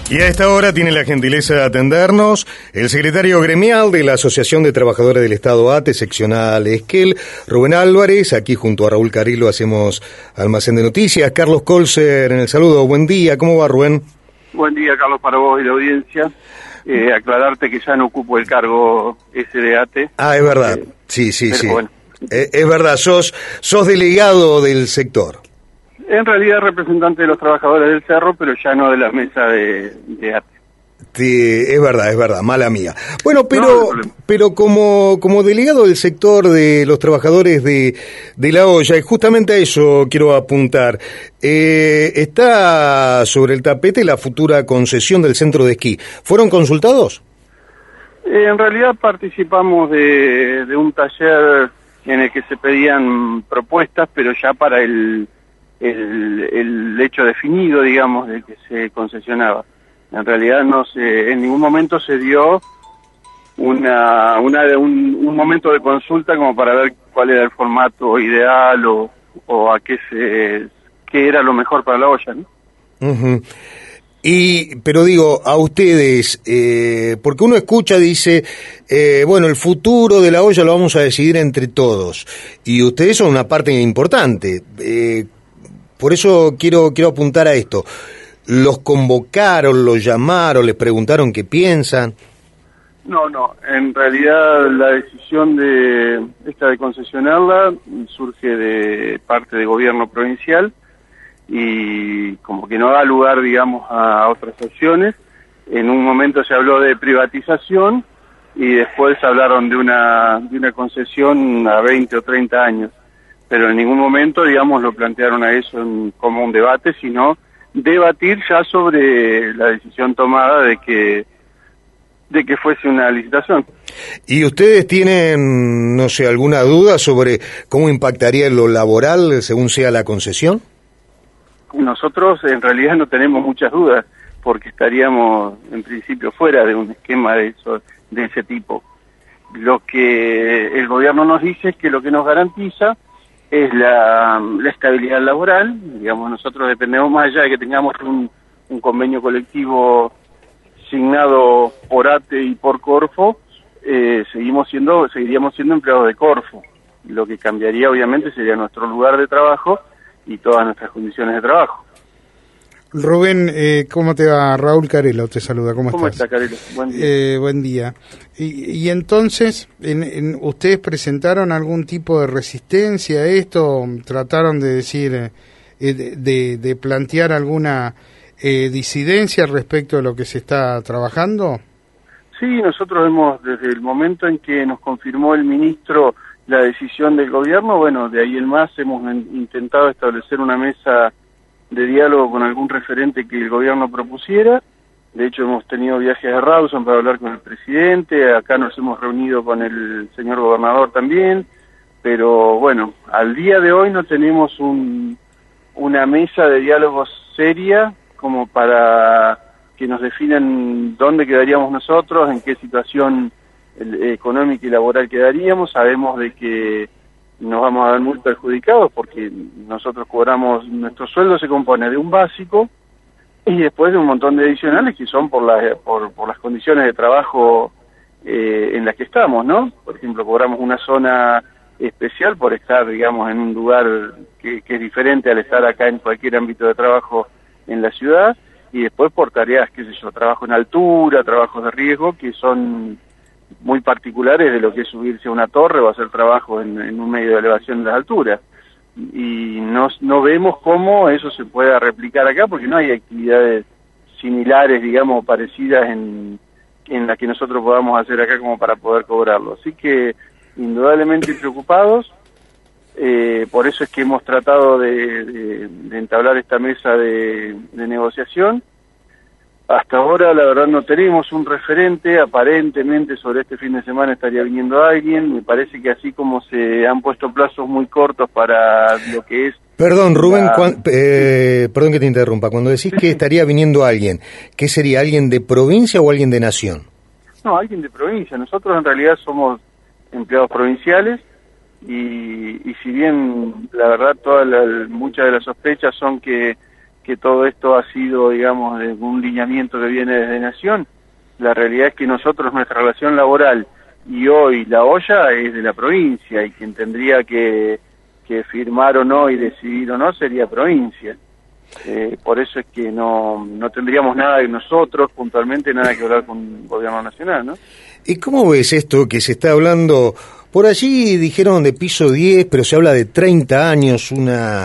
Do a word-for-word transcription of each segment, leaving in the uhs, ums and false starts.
Y a esta hora tiene la gentileza de atendernos el secretario gremial de la Asociación de Trabajadores del Estado ATE, seccional Esquel, Rubén Álvarez. Aquí junto a Raúl Carilo hacemos Almacén de Noticias. Carlos Colser en el saludo. Buen día, ¿cómo va, Rubén? Buen día, Carlos, para vos y la audiencia. Eh, aclararte que ya no ocupo el cargo ese de ATE. Ah, es verdad. Eh, sí, sí, sí. Bueno. Eh, es verdad, sos, sos delegado del sector. En realidad representante de los trabajadores del Cerro, pero ya no de la mesa de, de ATE. Sí, es verdad, es verdad, mala mía. Bueno, pero no, pero como como delegado del sector de los trabajadores de, de La Hoya, y justamente a eso quiero apuntar, eh, está sobre el tapete la futura concesión del centro de esquí. ¿Fueron consultados? Eh, en realidad participamos de, de un taller en el que se pedían propuestas, pero ya para el, el, el hecho definido, digamos, de que se concesionaba. En realidad no se, en ningún momento se dio una, una un, un momento de consulta como para ver cuál era el formato ideal o, o a qué se, qué era lo mejor para La Hoya, ¿no? Uh-huh. Y, pero digo, a ustedes, eh, porque uno escucha, dice, eh, bueno, el futuro de La Hoya lo vamos a decidir entre todos, y ustedes son una parte importante, eh, por eso quiero, quiero apuntar a esto. ¿Los convocaron, los llamaron, les preguntaron qué piensan? No, no, en realidad la decisión de esta de concesionarla surge de parte del gobierno provincial y como que no da lugar, digamos, a otras opciones. En un momento se habló de privatización y después hablaron de una, de una concesión a veinte o treinta años, pero en ningún momento, digamos, lo plantearon a eso en, como un debate, sino debatir ya sobre la decisión tomada de que de que fuese una licitación. ¿Y ustedes tienen, no sé, alguna duda sobre cómo impactaría en lo laboral según sea la concesión? Nosotros en realidad no tenemos muchas dudas, porque estaríamos en principio fuera de un esquema de eso, de ese tipo. Lo que el gobierno nos dice es que lo que nos garantiza es la, la estabilidad laboral. Digamos, nosotros dependemos más allá de que tengamos un, un convenio colectivo signado por ATE y por Corfo, eh, seguimos siendo, seguiríamos siendo empleados de Corfo. Lo que cambiaría obviamente sería nuestro lugar de trabajo y todas nuestras condiciones de trabajo. Rubén, eh, ¿cómo te va? Raúl Carelo te saluda, ¿cómo, ¿Cómo estás? está, Carelo? Buen día. Eh, buen día. Y, y entonces, en, en, ¿ustedes presentaron algún tipo de resistencia a esto? ¿Trataron de decir, eh, de, de, de plantear alguna eh, disidencia respecto de lo que se está trabajando? Sí, nosotros hemos, desde el momento en que nos confirmó el ministro la decisión del gobierno, bueno, de ahí en más hemos intentado establecer una mesa de diálogo con algún referente que el gobierno propusiera. De hecho, hemos tenido viajes a Rawson para hablar con el presidente, acá nos hemos reunido con el señor gobernador también, pero bueno, al día de hoy no tenemos un, una mesa de diálogo seria como para que nos definan dónde quedaríamos nosotros, en qué situación económica y laboral quedaríamos. Sabemos de que nos vamos a ver muy perjudicados porque nosotros cobramos, nuestro sueldo se compone de un básico y después de un montón de adicionales que son por las por, por las condiciones de trabajo eh, en las que estamos, ¿no? Por ejemplo, cobramos una zona especial por estar, digamos, en un lugar que, que es diferente al estar acá en cualquier ámbito de trabajo en la ciudad, y después por tareas, qué sé yo, trabajo en altura, trabajos de riesgo, que son muy particulares de lo que es subirse a una torre o hacer trabajo en, en un medio de elevación de las alturas. Y no, no vemos cómo eso se pueda replicar acá, porque no hay actividades similares, digamos, parecidas en, en las que nosotros podamos hacer acá como para poder cobrarlo. Así que, indudablemente preocupados, eh, por eso es que hemos tratado de, de, de entablar esta mesa de, de negociación. Hasta ahora, la verdad, no tenemos un referente. Aparentemente, sobre este fin de semana estaría viniendo alguien. Me parece que así como se han puesto plazos muy cortos para lo que es... Perdón, Rubén, la... cuan, eh, perdón que te interrumpa. Cuando decís que estaría viniendo alguien, ¿qué sería, alguien de provincia o alguien de nación? No, alguien de provincia. Nosotros en realidad somos empleados provinciales y, y si bien, la verdad, toda la, muchas de las sospechas son que... que que todo esto ha sido, digamos, de un lineamiento que viene desde Nación. La realidad es que nosotros, nuestra relación laboral y hoy la olla es de la provincia, y quien tendría que, que firmar o no y decidir o no sería provincia. Eh, por eso es que no, no tendríamos nada de nosotros, puntualmente, nada que hablar con el gobierno nacional, ¿no? ¿Y cómo ves esto que se está hablando? Por allí dijeron de piso diez, pero se habla de treinta años, una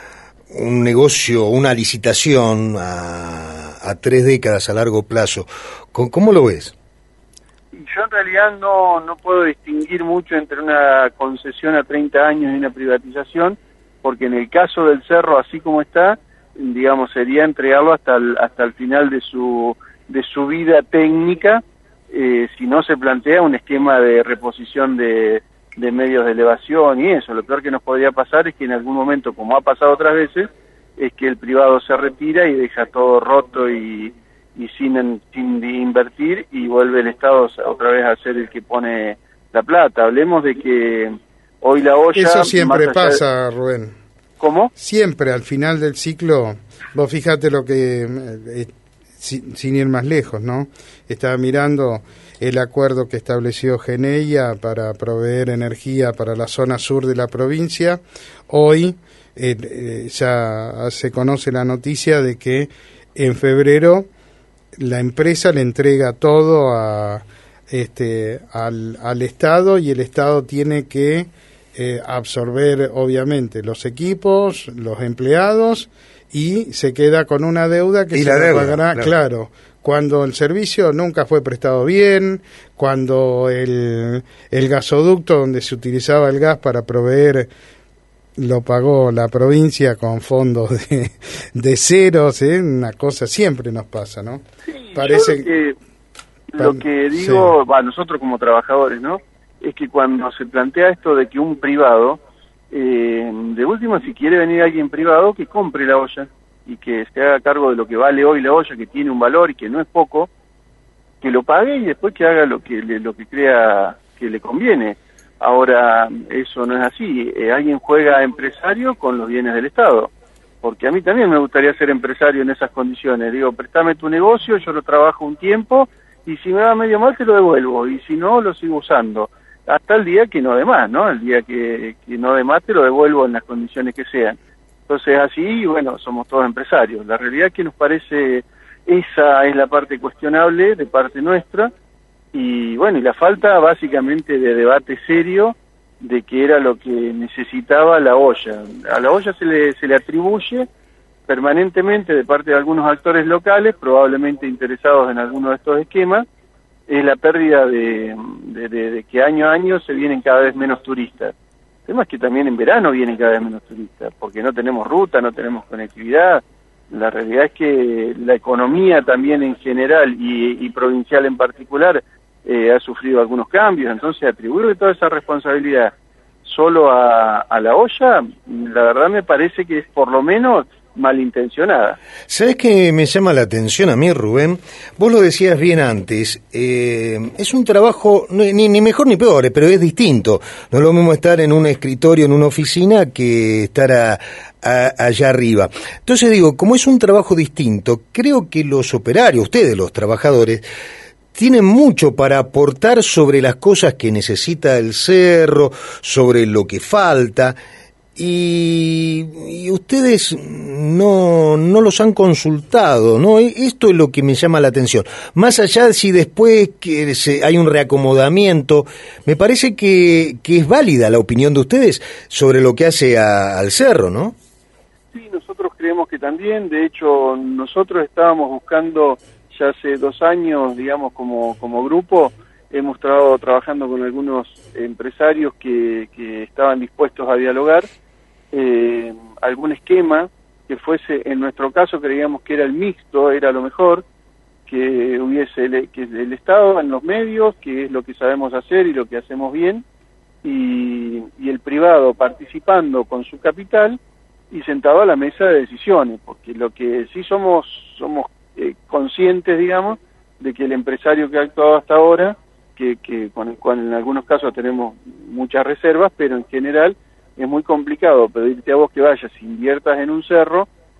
un negocio, una licitación a, a tres décadas a largo plazo. ¿Cómo lo ves? Yo en realidad no, no puedo distinguir mucho entre una concesión a treinta años y una privatización, porque en el caso del cerro, así como está, digamos, sería entregarlo hasta el, hasta el final de su, de su vida técnica, eh, si no se plantea un esquema de reposición de, de medios de elevación y eso. Lo peor que nos podría pasar es que en algún momento, como ha pasado otras veces, es que el privado se retira y deja todo roto y, y sin, sin invertir, y vuelve el Estado otra vez a ser el que pone la plata. Hablemos de que hoy la olla... Eso siempre pasa, de... Rubén. ¿Cómo? Siempre al final del ciclo, vos fíjate lo que, eh, sin, sin ir más lejos, ¿no? Estaba mirando el acuerdo que estableció Geneia para proveer energía para la zona sur de la provincia. Hoy eh, eh, ya se conoce la noticia de que en febrero la empresa le entrega todo a, este, al, al Estado, y el Estado tiene que Eh, absorber obviamente los equipos, los empleados, y se queda con una deuda que y se la le deuda, pagará, claro. claro, cuando el servicio nunca fue prestado bien, cuando el, el gasoducto donde se utilizaba el gas para proveer lo pagó la provincia con fondos de, de ceros, ¿eh? Una cosa siempre nos pasa, ¿no? Sí, Parece yo lo que, lo que digo, sí. va, nosotros como trabajadores, ¿no?, es que cuando se plantea esto de que un privado, eh, de última, si quiere venir alguien privado, que compre la olla y que se haga cargo de lo que vale hoy la olla, que tiene un valor y que no es poco, que lo pague y después que haga lo que le, lo que crea que le conviene. Ahora, eso no es así. Eh, alguien juega a empresario con los bienes del Estado, porque a mí también me gustaría ser empresario en esas condiciones. Digo, préstame tu negocio, yo lo trabajo un tiempo, y si me va medio mal te lo devuelvo, y si no, lo sigo usando. Hasta el día que no dé más, ¿no? El día que, que no dé más te lo devuelvo en las condiciones que sean. Entonces así, bueno, somos todos empresarios. La realidad es que nos parece, esa es la parte cuestionable de parte nuestra, y bueno, y la falta básicamente de debate serio de qué era lo que necesitaba la olla. A la olla se le, se le atribuye permanentemente de parte de algunos actores locales, probablemente interesados en alguno de estos esquemas, es la pérdida de, de, de, de que año a año se vienen cada vez menos turistas. El tema es que también en verano vienen cada vez menos turistas, porque no tenemos ruta, no tenemos conectividad. La realidad es que la economía también en general y, y provincial en particular eh, ha sufrido algunos cambios. Entonces, atribuirle toda esa responsabilidad solo a, a la olla, la verdad me parece que es por lo menos malintencionada. ¿Sabes qué me llama la atención a mí, Rubén? Vos lo decías bien antes, eh, es un trabajo ni, ni mejor ni peor, pero es distinto. No es lo mismo estar en un escritorio, en una oficina, que estar a, a, allá arriba. Entonces digo, como es un trabajo distinto, creo que los operarios, ustedes, los trabajadores, tienen mucho para aportar sobre las cosas que necesita el cerro, sobre lo que falta. Y, y ustedes no, no los han consultado, ¿no? Esto es lo que me llama la atención. Más allá de si después que se, hay un reacomodamiento, me parece que, que es válida la opinión de ustedes sobre lo que hace a, al cerro, ¿no? Sí, nosotros creemos que también. De hecho, nosotros estábamos buscando ya hace dos años, digamos, como, como grupo, hemos estado trabajando con algunos empresarios que, que estaban dispuestos a dialogar. Eh, algún esquema que fuese, en nuestro caso creíamos que era el mixto, era lo mejor, que hubiese el, que el Estado en los medios, que es lo que sabemos hacer y lo que hacemos bien, y, y el privado participando con su capital y sentado a la mesa de decisiones, porque lo que sí somos somos eh, conscientes, digamos, de que el empresario que ha actuado hasta ahora, que, que con el cual en algunos casos tenemos muchas reservas, pero en general es muy complicado pedirte a vos que vayas, inviertas en un cerro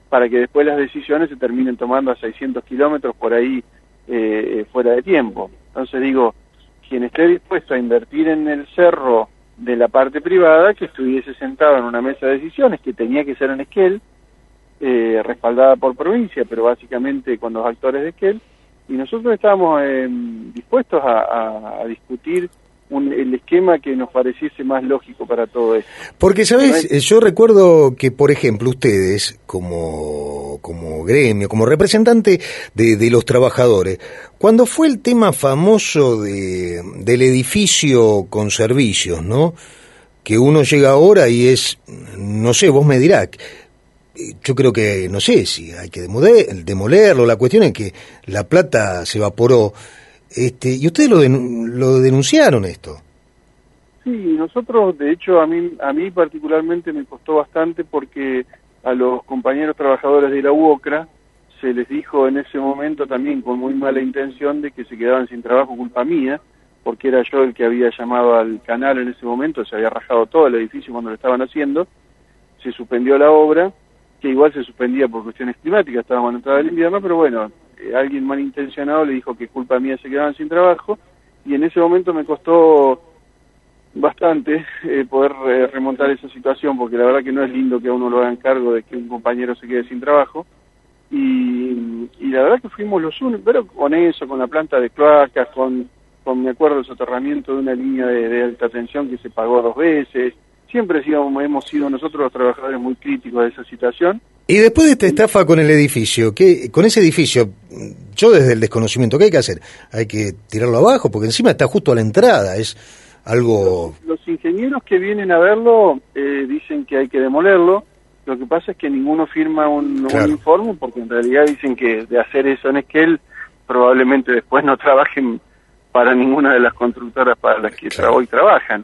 para que después las decisiones se terminen tomando a seiscientos kilómetros por ahí eh, fuera de tiempo. Entonces digo, quien esté dispuesto a invertir en el cerro de la parte privada, que estuviese sentado en una mesa de decisiones, que tenía que ser en Esquel, eh, respaldada por provincia, pero básicamente con los actores de Esquel, y nosotros estábamos eh, dispuestos a, a, a discutir un, el esquema que nos pareciese más lógico para todo esto. Porque, ¿sabes? Yo recuerdo que, por ejemplo, ustedes, como, como gremio, como representante de, de los trabajadores, cuando fue el tema famoso de, del edificio con servicios, ¿no? Que uno llega ahora y es, no sé, vos me dirás, yo creo que, no sé, si hay que demoler, demolerlo, la cuestión es que la plata se evaporó. Este, y ustedes lo, den, lo denunciaron esto. Sí, nosotros, de hecho, a mí, a mí particularmente me costó bastante porque a los compañeros trabajadores de la U O C R A se les dijo en ese momento también con muy mala intención de que se quedaban sin trabajo culpa mía, porque era yo el que había llamado al canal en ese momento, se había rajado todo el edificio cuando lo estaban haciendo, se suspendió la obra, que igual se suspendía por cuestiones climáticas, estábamos en entrada del invierno, pero bueno, eh, alguien malintencionado le dijo que culpa mía se quedaban sin trabajo, y en ese momento me costó bastante eh, poder eh, remontar esa situación, porque la verdad que no es lindo que a uno lo hagan cargo de que un compañero se quede sin trabajo, y, y la verdad que fuimos los únicos, pero con eso, con la planta de cloacas, con, con me acuerdo, el soterramiento de una línea de, de alta tensión que se pagó dos veces. Siempre hemos, hemos sido nosotros los trabajadores muy críticos de esa situación. Y después de esta estafa con el edificio, ¿qué, con ese edificio, yo desde el desconocimiento, ¿qué hay que hacer? Hay que tirarlo abajo, porque encima está justo a la entrada, es algo... Los, los ingenieros que vienen a verlo eh, dicen que hay que demolerlo, lo que pasa es que ninguno firma un, claro. un informe, porque en realidad dicen que de hacer eso en Esquel, probablemente después no trabajen para ninguna de las constructoras para las que claro. tra hoy trabajan.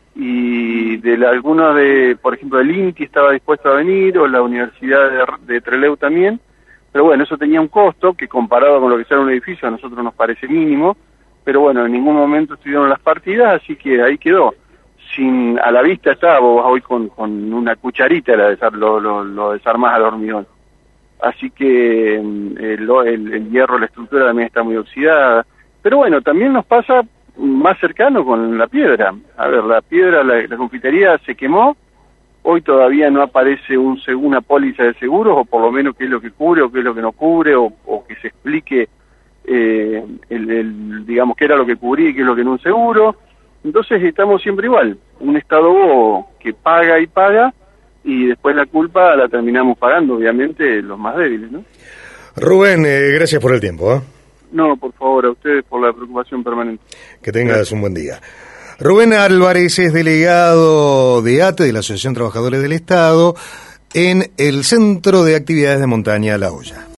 Y de la, algunos de, por ejemplo, el INTI estaba dispuesto a venir, o la Universidad de, de Trelew también, pero bueno, eso tenía un costo que comparado con lo que sale un edificio a nosotros nos parece mínimo, pero bueno, en ningún momento estuvieron las partidas, así que ahí quedó. Sin, a la vista está, vos hoy con, con una cucharita la desar, lo, lo, lo desarmás al hormigón. Así que el, el, el hierro, la estructura también está muy oxidada, pero bueno, también nos pasa más cercano con la piedra. A ver, la piedra, la, la confitería se quemó, hoy todavía no aparece un, una póliza de seguros, o por lo menos qué es lo que cubre o qué es lo que no cubre, o, o que se explique, eh, el, el, digamos, qué era lo que cubría y qué es lo que no un seguro. Entonces estamos siempre igual, un Estado que paga y paga, y después la culpa la terminamos pagando, obviamente, los más débiles, ¿no? Rubén, eh, gracias por el tiempo, ¿eh? No, por favor, a ustedes por la preocupación permanente. Que tengas Gracias. Un buen día. Rubén Álvarez es delegado de A T E, de la Asociación Trabajadores del Estado, en el Centro de Actividades de Montaña La Hoya.